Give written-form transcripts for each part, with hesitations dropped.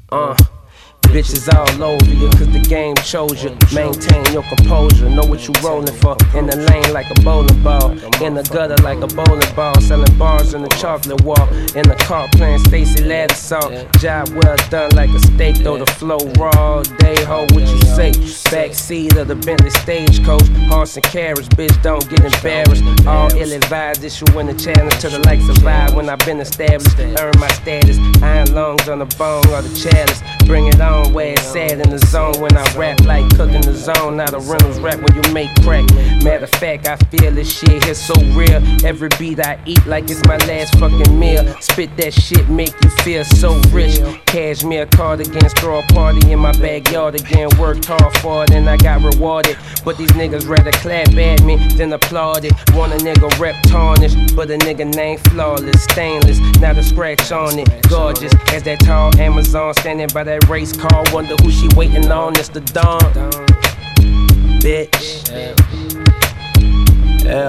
Bitches all over you, cause the game chose you. Maintain your composure, know what you rolling for. In the lane like a bowling ball, in the gutter like a bowling ball. Selling bars in the chocolate wall, in the car playing Stacy Ladder song. Job well done like a steak, though the flow raw. Day ho, what you say? Backseat of the Bentley stagecoach. Horse and carriage, bitch, don't get embarrassed. All ill-advised, issuing the challenge to the likes of vibe. When I've been established, earn my status. Iron lungs on the bone or the chalice. Bring it on, where it's sad in the zone. When I rap like cooking the zone. Not a Reynolds rap when you make crack. Matter of fact, I feel this shit here so real. Every beat I eat like it's my last fucking meal. Spit that shit, make you feel so rich. Cashmere cardigans, throw a party in my backyard again. Worked hard for it and I got rewarded. But these niggas rather clap at me than applaud it. Want a nigga rep tarnished, but a nigga name flawless. Stainless, not a scratch on it. Gorgeous as that tall Amazon standing by that race car. Wonder who she waiting on, it's the dawn. Bitch. Yeah.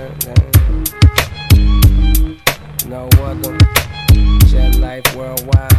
No other. Jet Life Worldwide.